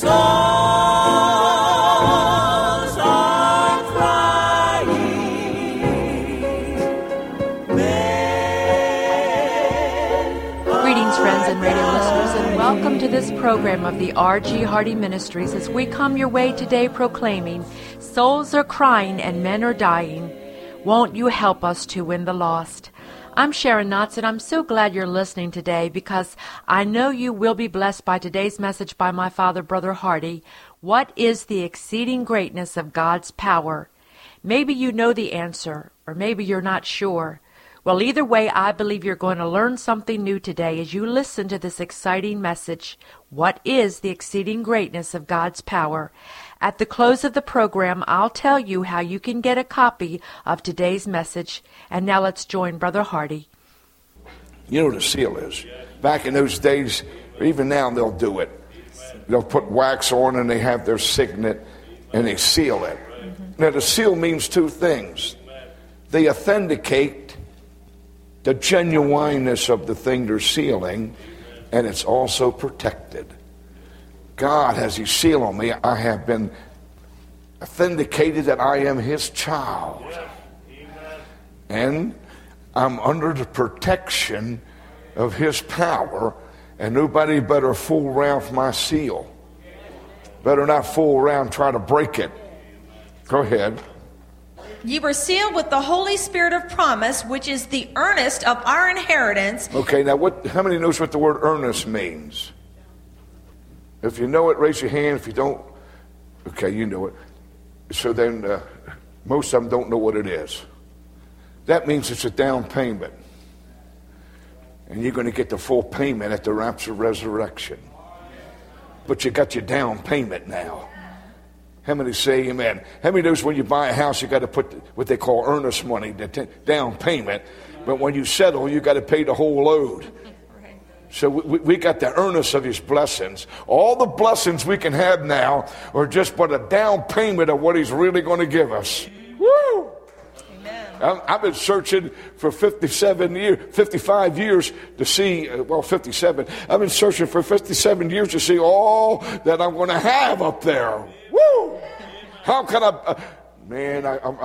souls are crying. Greetings, friends and radio listeners, and welcome to this program of the R.G. Hardy Ministries as we come your way today proclaiming, souls are crying and men are dying. Won't you help us to win the lost? I'm Sharon Knotts, and I'm so glad you're listening today because I know you will be blessed by today's message by my father, Brother Hardy. What is the exceeding greatness of God's power? Maybe you know the answer, or maybe you're not sure. Well, either way, I believe you're going to learn something new today as you listen to this exciting message. What is the exceeding greatness of God's power? At the close of the program, I'll tell you how you can get a copy of today's message. And now let's join Brother Hardy. You know what a seal is? Back in those days, or even now, they'll do it. They'll put wax on and they have their signet and they seal it. Now, the seal means two things. They authenticate the genuineness of the thing they're sealing, and it's also protected. God has His seal on me. I have been authenticated that I am His child. And I'm under the protection of His power, and nobody better fool around with my seal. Better not fool around and try to break it. Go ahead. Ye were sealed with the Holy Spirit of promise, which is the earnest of our inheritance. Okay, now how many knows what the word earnest means? If you know it, raise your hand. If you don't, okay, you know it. So then most of them don't know what it is. That means it's a down payment. And you're going to get the full payment at the rapture resurrection. But you got your down payment now. How many say amen? How many knows when you buy a house, you got to put what they call earnest money, the down payment. But when you settle, you got to pay the whole load. So we got the earnest of His blessings. All the blessings we can have now are just but a down payment of what He's really going to give us. Woo! Amen. I've been searching for 55 years to see, 57. I've been searching for 57 years to see all that I'm going to have up there. Woo! How can I... Man,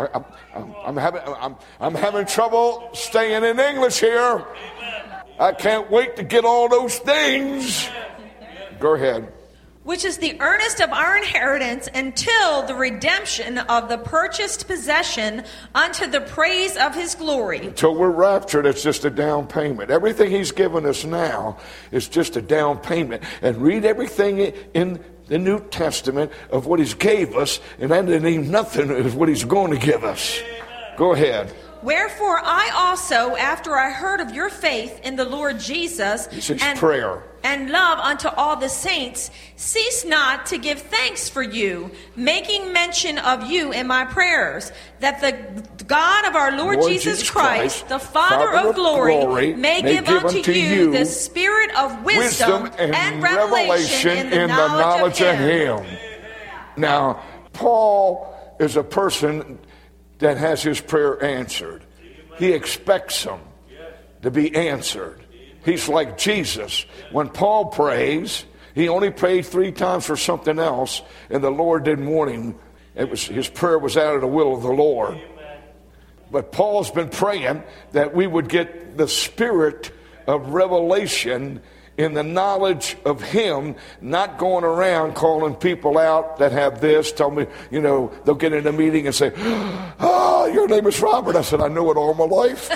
I'm having trouble staying in English here. I can't wait to get all those things. Go ahead. Which is the earnest of our inheritance until the redemption of the purchased possession unto the praise of His glory. Until we're raptured, it's just a down payment. Everything He's given us now is just a down payment. And read everything in the New Testament of what He's gave us, and that ain't nothing is what He's going to give us. Go ahead. Wherefore I also, after I heard of your faith in the Lord Jesus and love unto all the saints, cease not to give thanks for you, making mention of you in my prayers, that the God of our Lord Jesus Christ, the Father of glory, may give unto you the spirit of wisdom and revelation in the knowledge of Him. Now, Paul is a person that has his prayer answered. He expects them to be answered. He's like Jesus. When Paul prays, he only prayed 3 times for something else, and the Lord didn't want him. His prayer was out of the will of the Lord. But Paul's been praying that we would get the spirit of revelation in the knowledge of Him, not going around calling people out that have this. Tell me, they'll get in a meeting and say, "Oh, your name is Robert." I said, "I know it all my life."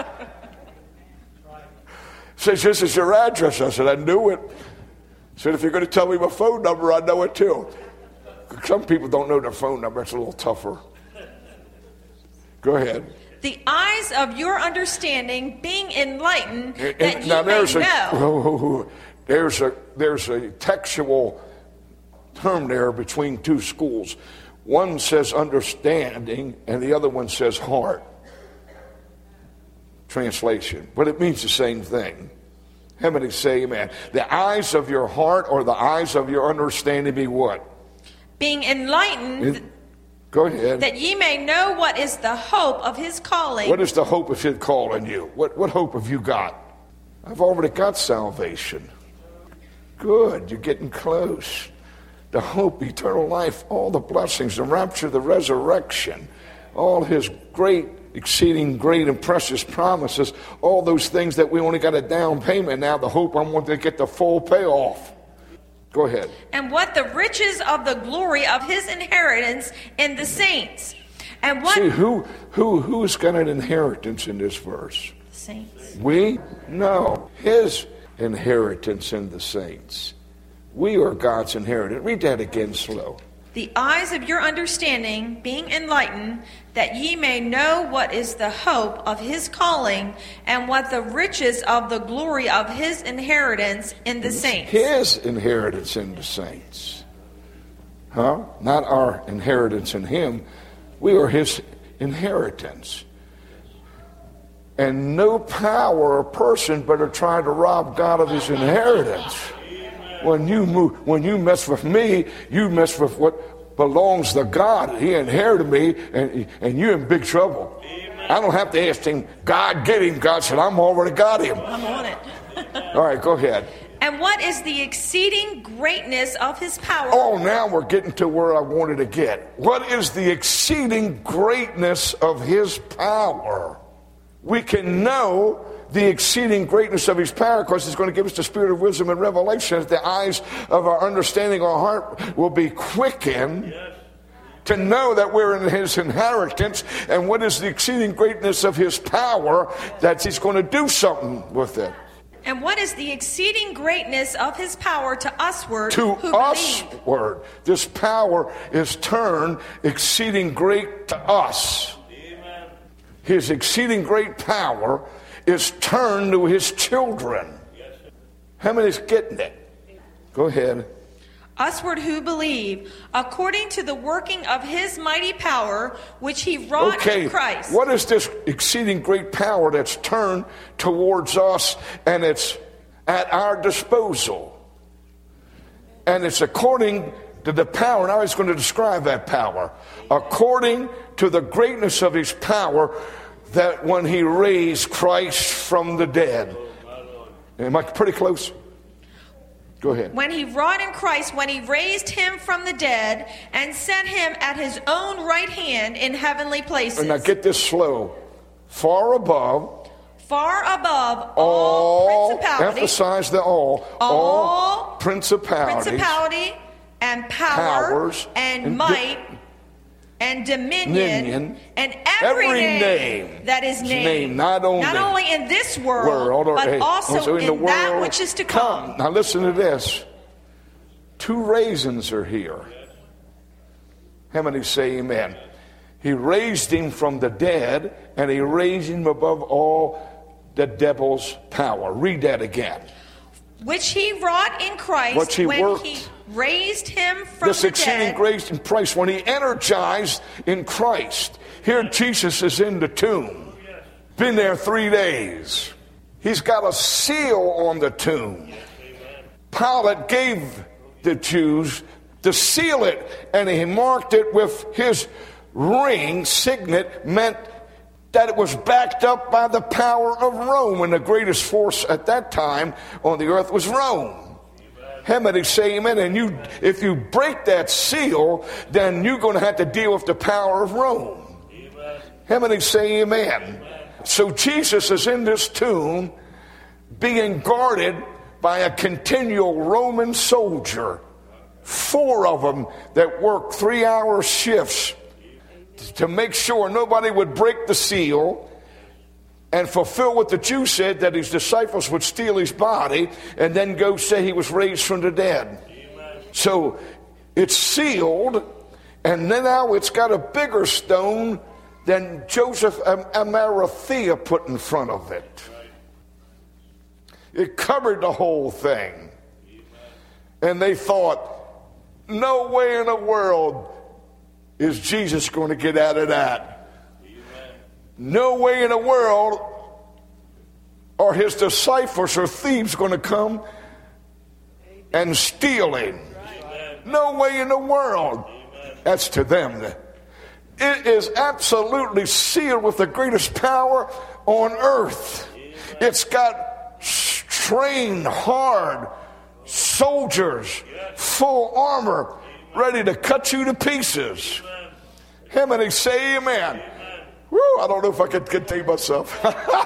Says, "This is your address." I said, "I knew it." Said, "If you're going to tell me my phone number, I know it too." Some people don't know their phone number. It's a little tougher. Go ahead. The eyes of your understanding being enlightened, that you may know. There's a textual term there between two schools. One says understanding, and the other one says heart. Translation. But it means the same thing. How many say amen? The eyes of your heart or the eyes of your understanding be what? Being enlightened. Go ahead. That ye may know what is the hope of His calling. What is the hope of His calling you? What hope have you got? I've already got salvation. Good, you're getting close. the hope, eternal life, all the blessings, the rapture, the resurrection, all his great, exceeding great and precious promises, all those things that we only got a down payment. Now the hope, I want to get the full payoff. Go ahead. And what the riches of the glory of his inheritance in the saints. And what? See, who's got an inheritance in this verse? The saints. We? No. His inheritance in the saints. We are God's inheritance. Read that again slow. The eyes of your understanding being enlightened, that ye may know what is the hope of his calling, and what the riches of the glory of his inheritance in the saints. His inheritance in the saints. Huh? Not our inheritance in him. We are his inheritance. And no power or person better try to rob God of his inheritance. When you mess with me, you mess with what belongs to God. He inherited me, and you're in big trouble. Amen. I don't have to ask him, God, get him. God said, I'm already got him. I'm on it. All right, go ahead. And what is the exceeding greatness of his power? Oh, now we're getting to where I wanted to get. What is the exceeding greatness of his power? We can know the exceeding greatness of his power because he's going to give us the spirit of wisdom and revelation, that the eyes of our understanding, our heart will be quickened to know that we're in his inheritance. And what is the exceeding greatness of his power? That he's going to do something with it. And what is the exceeding greatness of his power to usward? To who usward. Believe? This power is turned exceeding great to us. Amen. His exceeding great power is turned to his children. How many is getting it? Go ahead. Usward who believe, according to the working of his mighty power, which he wrought in Christ. What is this exceeding great power that's turned towards us, and it's at our disposal? And it's according to the power. Now he's going to describe that power. According to the greatness of his power, that when he raised Christ from the dead. Am I pretty close? Go ahead. When he wrought in Christ, when he raised him from the dead and set him at his own right hand in heavenly places. And now get this slow. Far above all principality. Emphasize the all principality and powers and might and dominion and every name that is named, not only in this world, but also in the world that which is to come. Now listen to this. 2 raisins are here. How many say amen? He raised him from the dead, and he raised him above all the devil's power. Read that again. Which he wrought in Christ he raised him from this the exceeding dead. Grace in Christ, when he energized in Christ. Here Jesus is in the tomb. Been there 3 days. He's got a seal on the tomb. Pilate gave the Jews to seal it, and he marked it with his ring. Signet meant that it was backed up by the power of Rome, and the greatest force at that time on the earth was Rome. How many say amen? And if you break that seal, then you're going to have to deal with the power of Rome. How many say amen? So Jesus is in this tomb being guarded by a continual Roman soldier. 4 of them that worked 3-hour shifts to make sure nobody would break the seal and fulfill what the Jews said, that his disciples would steal his body and then go say he was raised from the dead. Amen. So it's sealed, and then now it's got a bigger stone than Joseph of Arimathea put in front of it. It covered the whole thing. Amen. And they thought, no way in the world is Jesus going to get out of that. Amen. No way in the world are his disciples or thieves going to come and steal him. Amen. No way in the world. Amen. That's to them. It is absolutely sealed with the greatest power on earth. Amen. It's got trained, hard soldiers, full armor, ready to cut you to pieces. How many say amen? Woo, I don't know if I could contain myself.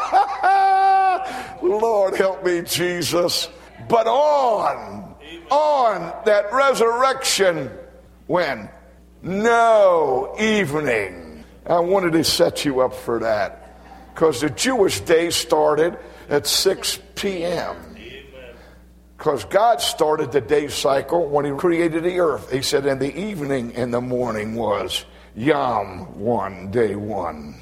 Lord, help me, Jesus. But on that resurrection, when? No evening. I wanted to set you up for that, because the Jewish day started at 6 p.m. Because God started the day cycle when he created the earth. He said, in the evening and the morning was Yom 1, day 1.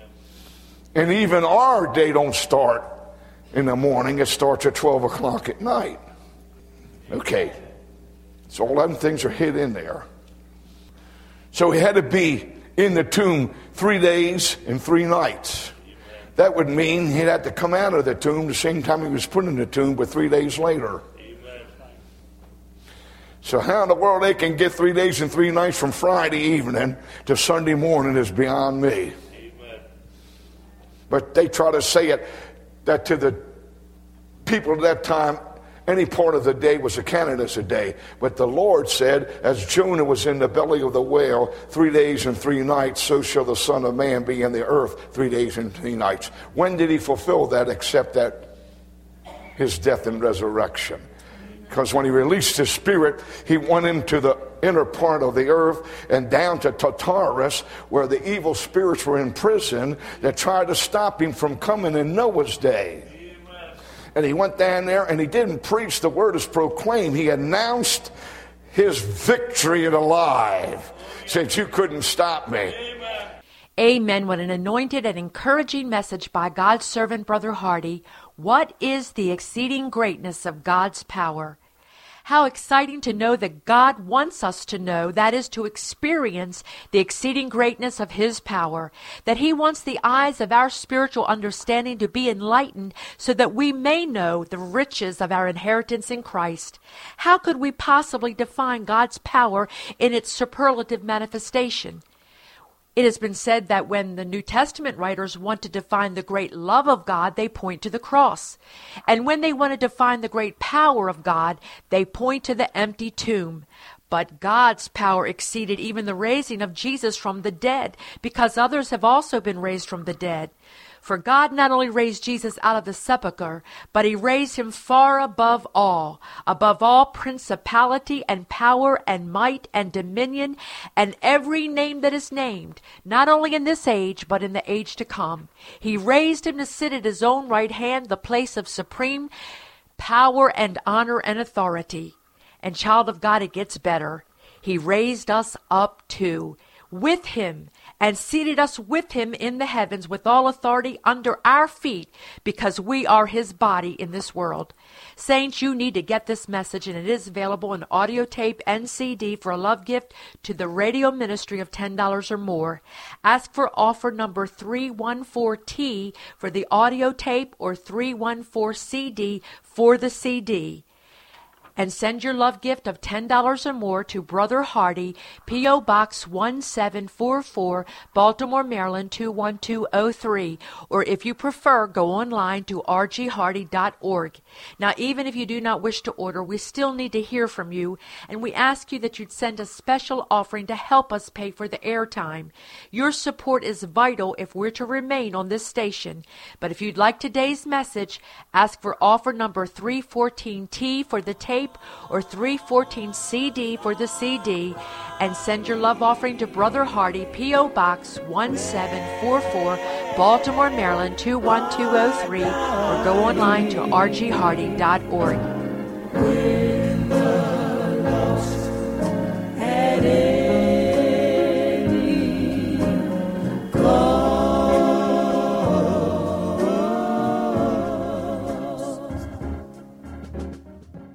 And even our day don't start in the morning. It starts at 12 o'clock at night. Okay. So all them things are hid in there. So he had to be in the tomb 3 days and 3 nights. That would mean he'd have to come out of the tomb the same time he was put in the tomb, but 3 days later. Amen. So how in the world they can get 3 days and 3 nights from Friday evening to Sunday morning is beyond me. Amen. But they try to say it that to the people at that time, any part of the day was accounted as a day. But the Lord said, as Jonah was in the belly of the whale 3 days and 3 nights, so shall the Son of Man be in the earth 3 days and 3 nights. When did he fulfill that except that his death and resurrection? Because when he released his spirit, he went into the inner part of the earth and down to Tartarus, where the evil spirits were in prison that tried to stop him from coming in Noah's day. And he went down there and he didn't preach the word as proclaimed. He announced his victory and alive. Said, you couldn't stop me. Amen. What an anointed and encouraging message by God's servant, Brother Hardy. What is the exceeding greatness of God's power? How exciting to know that God wants us to know, that is, to experience the exceeding greatness of his power, that he wants the eyes of our spiritual understanding to be enlightened so that we may know the riches of our inheritance in Christ. How could we possibly define God's power in its superlative manifestation? It has been said that when the New Testament writers want to define the great love of God, they point to the cross. And when they want to define the great power of God, they point to the empty tomb. But God's power exceeded even the raising of Jesus from the dead, because others have also been raised from the dead. For God not only raised Jesus out of the sepulchre, but he raised him far above all principality and power and might and dominion and every name that is named, not only in this age, but in the age to come. He raised him to sit at his own right hand, the place of supreme power and honor and authority. And child of God, it gets better. He raised us up too, with him, and seated us with him in the heavens with all authority under our feet, because we are his body in this world. Saints, you need to get this message, and it is available in audio tape and CD for a love gift to the radio ministry of $10 or more. Ask for offer number 314T for the audio tape or 314CD for the CD. And send your love gift of $10 or more to Brother Hardy, P.O. Box 1744, Baltimore, Maryland 21203. Or if you prefer, go online to rghardy.org. Now, even if you do not wish to order, we still need to hear from you, and we ask you that you'd send a special offering to help us pay for the airtime. Your support is vital if we're to remain on this station. But if you'd like today's message, ask for offer number 314T for the tape or 314 CD for the CD, and send your love offering to Brother Hardy, P.O. Box 1744, Baltimore, Maryland 21203, or go online to rghardy.org.